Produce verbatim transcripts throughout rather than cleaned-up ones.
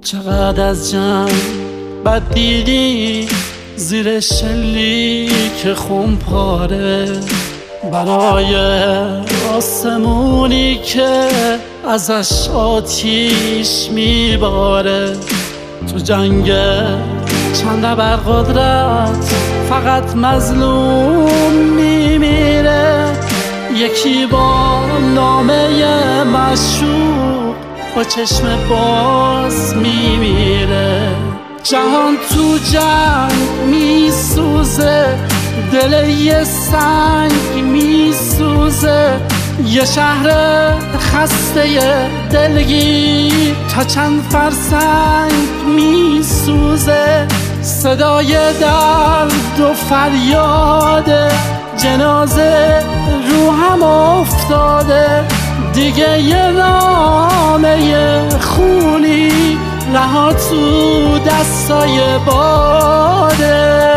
چقدر از جنگ بد دیدی زیر شلیک خون پاره، برای آسمونی که ازش آتیش میباره. تو جنگ چند ابرقدرت فقط مظلوم میمیره، یکی با نامه مشوق با چشم باز میمیره. جهان تو جنگ میسوزه، دل یه سنگ میسوزه، یه شهر خسته دلگیر تا چند فرسنگ میسوزه. صدای درد و فریاد جنازه رو هم افتاده، دیگه یه نامه خونی رها تو دستای باده.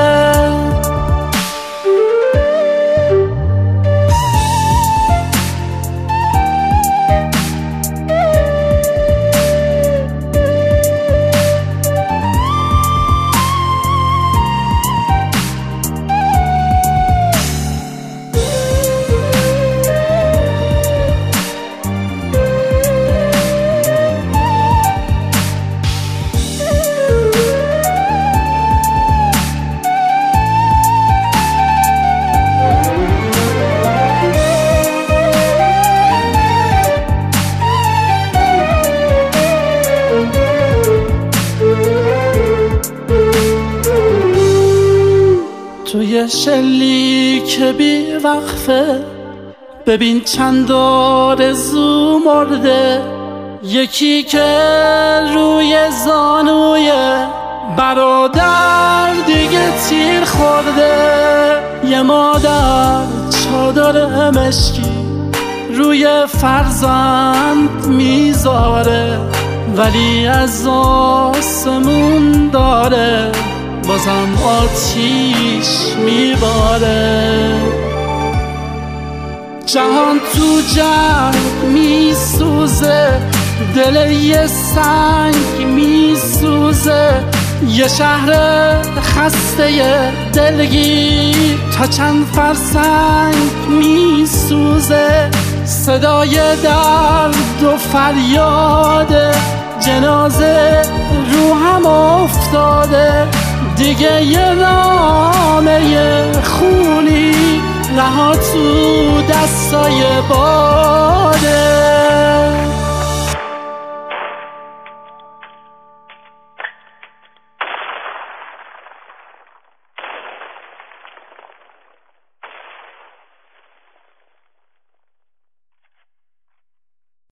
توی شلیک بی وقفه ببین چند آرزو مرده، یکی که روی زانوی برادر دیگه تیر خورده، یه مادر چادر مشکی روی فرزند میذاره، ولی از آسمون داره بازم آتیش میباره. جهان تو جنگ میسوزه، دل یه سنگ میسوزه، یه شهر خسته دلگیر تا چند فرسنگ میسوزه. صدای درد و فریاد جنازه رو هم افتاده، دیگه یه نامه خونی رها تو دستای باده.